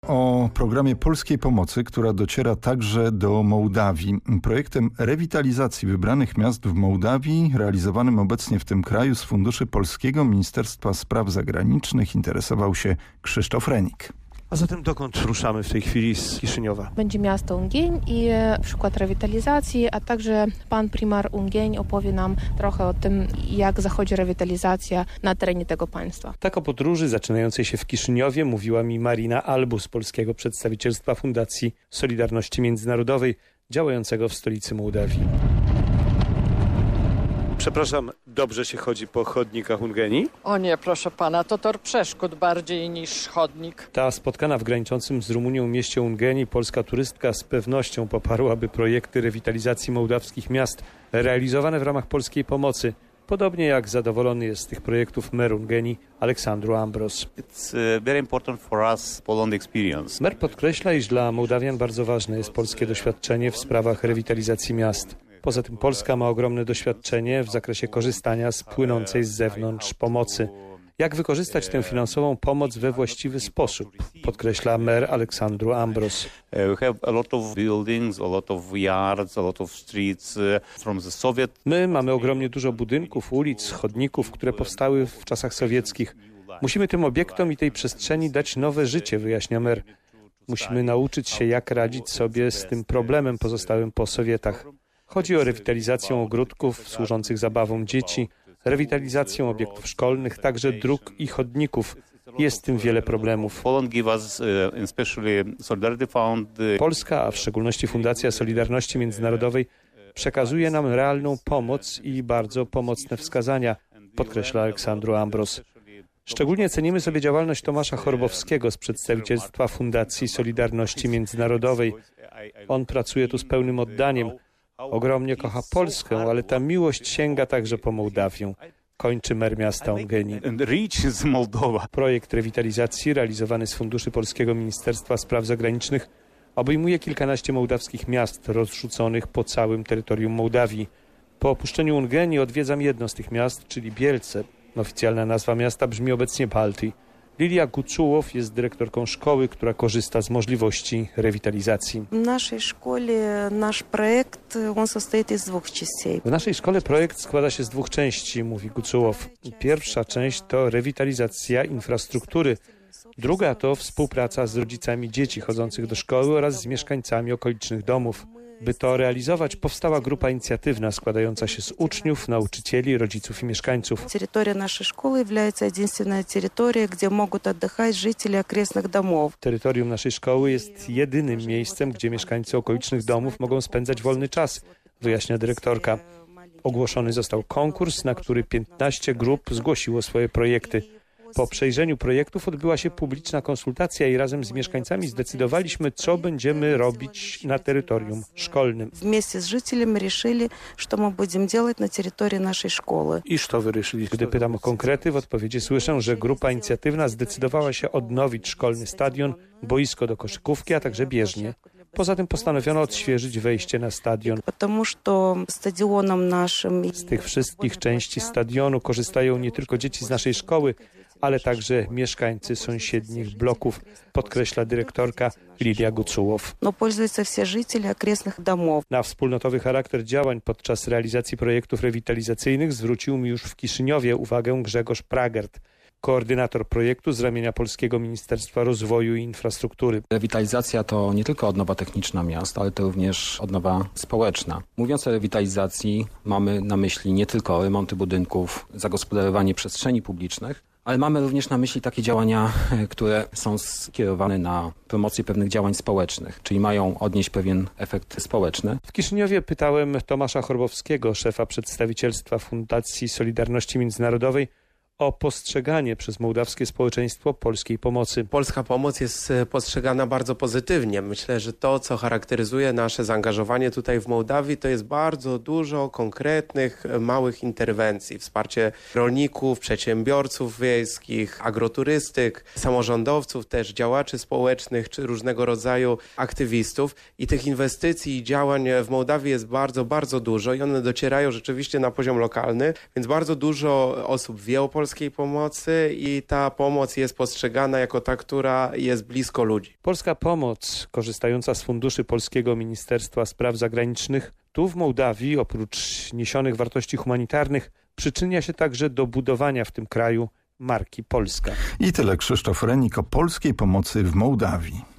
O programie polskiej pomocy, która dociera także do Mołdawii. Projektem rewitalizacji wybranych miast w Mołdawii, realizowanym obecnie w tym kraju z funduszy Polskiego Ministerstwa Spraw Zagranicznych, interesował się Krzysztof Renik. A zatem dokąd ruszamy w tej chwili z Kiszyniowa? Będzie miasto Ungień i przykład rewitalizacji, a także pan prymas Ungień opowie nam trochę o tym, jak zachodzi rewitalizacja na terenie tego państwa. Tak o podróży zaczynającej się w Kiszyniowie mówiła mi Marina Albu z polskiego przedstawicielstwa Fundacji Solidarności Międzynarodowej działającego w stolicy Mołdawii. Przepraszam, dobrze się chodzi po chodnikach Ungenii? O nie, proszę pana, to tor przeszkód bardziej niż chodnik. Ta spotkana w graniczącym z Rumunią mieście Ungenii polska turystka z pewnością poparłaby projekty rewitalizacji mołdawskich miast realizowane w ramach polskiej pomocy. Podobnie jak zadowolony jest z tych projektów mer Ungenii Aleksandru Ambros. Mer podkreśla, iż dla Mołdawian bardzo ważne jest polskie doświadczenie w sprawach rewitalizacji miast. Poza tym Polska ma ogromne doświadczenie w zakresie korzystania z płynącej z zewnątrz pomocy. Jak wykorzystać tę finansową pomoc we właściwy sposób, podkreśla mer Aleksandru Ambros. My mamy ogromnie dużo budynków, ulic, chodników, które powstały w czasach sowieckich. Musimy tym obiektom i tej przestrzeni dać nowe życie, wyjaśnia mer. Musimy nauczyć się, jak radzić sobie z tym problemem pozostałym po Sowietach. Chodzi o rewitalizację ogródków służących zabawom dzieci, rewitalizację obiektów szkolnych, także dróg i chodników. Jest w tym wiele problemów. Polska, a w szczególności Fundacja Solidarności Międzynarodowej, przekazuje nam realną pomoc i bardzo pomocne wskazania, podkreśla Aleksandru Ambros. Szczególnie cenimy sobie działalność Tomasza Chorbowskiego z przedstawicielstwa Fundacji Solidarności Międzynarodowej. On pracuje tu z pełnym oddaniem. Ogromnie kocha Polskę, ale ta miłość sięga także po Mołdawię. Kończy mer miasta Ungenii. Projekt rewitalizacji realizowany z funduszy Polskiego Ministerstwa Spraw Zagranicznych obejmuje kilkanaście mołdawskich miast rozrzuconych po całym terytorium Mołdawii. Po opuszczeniu Ungenii odwiedzam jedno z tych miast, czyli Bielce. Oficjalna nazwa miasta brzmi obecnie Balty. Lilia Gucułow jest dyrektorką szkoły, która korzysta z możliwości rewitalizacji. W naszej szkole nasz projekt состоит из двух частей. W naszej szkole projekt składa się z dwóch części, mówi Gucułow. Pierwsza część to rewitalizacja infrastruktury. Druga to współpraca z rodzicami dzieci chodzących do szkoły oraz z mieszkańcami okolicznych domów. By to realizować, powstała grupa inicjatywna składająca się z uczniów, nauczycieli, rodziców i mieszkańców. Terytoria naszej szkoły является единственной территорией, где могут отдыхать жители окрестных домов. Terytorium naszej szkoły jest jedynym miejscem, gdzie mieszkańcy okolicznych domów mogą spędzać wolny czas, wyjaśnia dyrektorka. Ogłoszony został konkurs, na który 15 grup zgłosiło swoje projekty. Po przejrzeniu projektów odbyła się publiczna konsultacja i razem z mieszkańcami zdecydowaliśmy, co będziemy robić na terytorium szkolnym. Wместе z żителями решили, что мы будем делать на территории нашей szkoły. I co wy решили? Gdy pytam o konkrety, w odpowiedzi słyszę, że grupa inicjatywna zdecydowała się odnowić szkolny stadion, boisko do koszykówki, a także bieżnię. Poza tym postanowiono odświeżyć wejście na stadion. Z tych wszystkich części stadionu korzystają nie tylko dzieci z naszej szkoły, ale także mieszkańcy sąsiednich bloków, podkreśla dyrektorka Lilia Gucułow. Na wspólnotowy charakter działań podczas realizacji projektów rewitalizacyjnych zwrócił mi już w Kiszyniowie uwagę Grzegorz Pragert, koordynator projektu z ramienia Polskiego Ministerstwa Rozwoju i Infrastruktury. Rewitalizacja to nie tylko odnowa techniczna miast, ale to również odnowa społeczna. Mówiąc o rewitalizacji, mamy na myśli nie tylko remonty budynków, zagospodarowanie przestrzeni publicznych, ale mamy również na myśli takie działania, które są skierowane na promocję pewnych działań społecznych, czyli mają odnieść pewien efekt społeczny. W Kiszyniowie pytałem Tomasza Chorbowskiego, szefa przedstawicielstwa Fundacji Solidarności Międzynarodowej, o postrzeganie przez mołdawskie społeczeństwo polskiej pomocy. Polska pomoc jest postrzegana bardzo pozytywnie. Myślę, że to, co charakteryzuje nasze zaangażowanie tutaj w Mołdawii, to jest bardzo dużo konkretnych, małych interwencji. Wsparcie rolników, przedsiębiorców wiejskich, agroturystyk, samorządowców, też działaczy społecznych, czy różnego rodzaju aktywistów. I tych inwestycji i działań w Mołdawii jest bardzo, bardzo dużo i one docierają rzeczywiście na poziom lokalny, więc bardzo dużo osób wie o polskiej polskiej pomocy i ta pomoc jest postrzegana jako ta, która jest blisko ludzi. Polska pomoc, korzystająca z funduszy Polskiego Ministerstwa Spraw Zagranicznych, tu w Mołdawii, oprócz niesionych wartości humanitarnych, przyczynia się także do budowania w tym kraju marki Polska. I tyle. Krzysztof Renik o polskiej pomocy w Mołdawii.